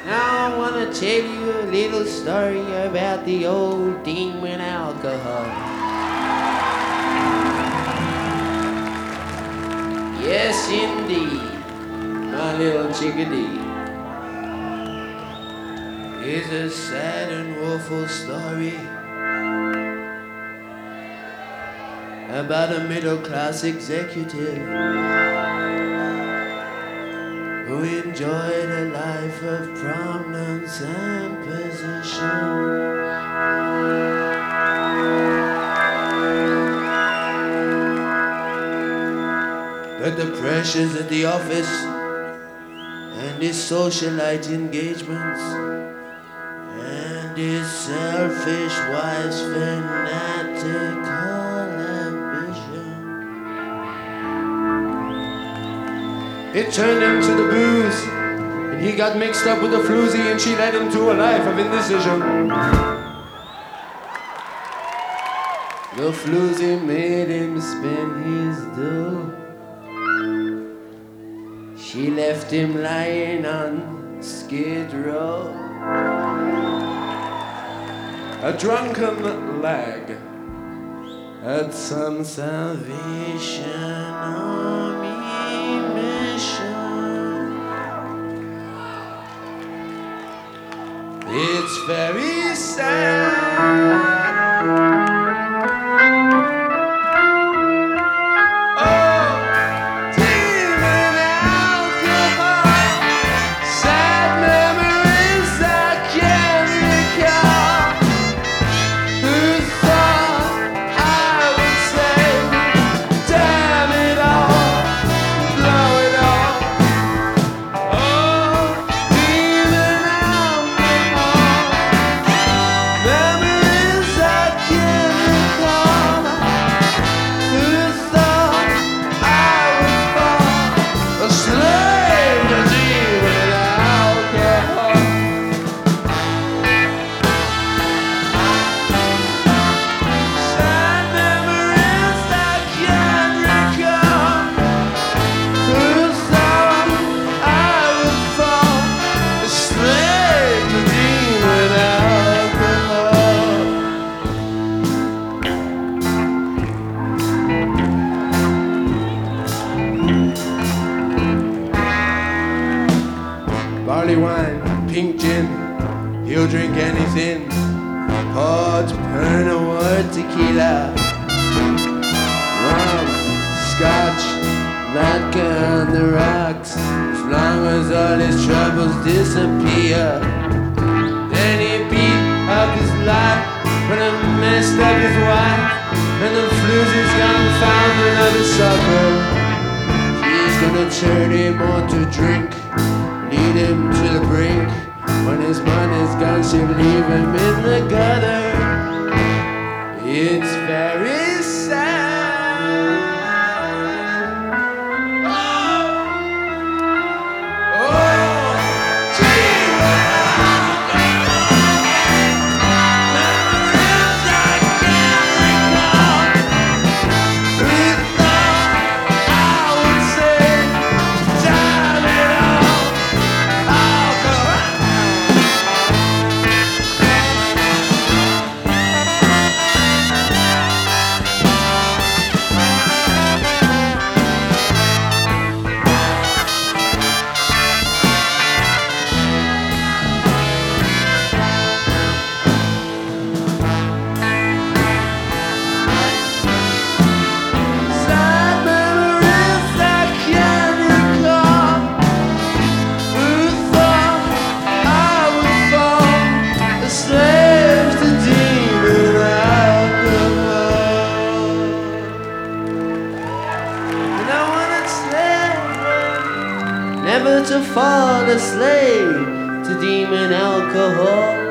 Now I wanna tell you a little story about the old demon alcohol. Yes, indeed, my little chickadee. It's a sad and woeful story about a middle-class executive who enjoyed a life of prominence and position. But the pressures at the office and his socialite engagements and his selfish wife's fanatical ambition, it turned him to the booze, and he got mixed up with a floozy, and she led him to a life of indecision. The floozy made him spend his dough. She left him lying on Skid Row, a drunken lag at some Salvation Army mission. It's very sad. Barley wine, pink gin, he'll drink anything. Port, Pernod, tequila, rum, scotch, vodka on the rocks, as long as all his troubles disappear. Then he beat up his life, but he messed up his wife, and the floozy's gone found another sucker. She's gonna turn him on to drink, lead him to the brink. When his money's gone, she'll leave him in the gutter. It's very sad. Never to fall a slave to demon alcohol.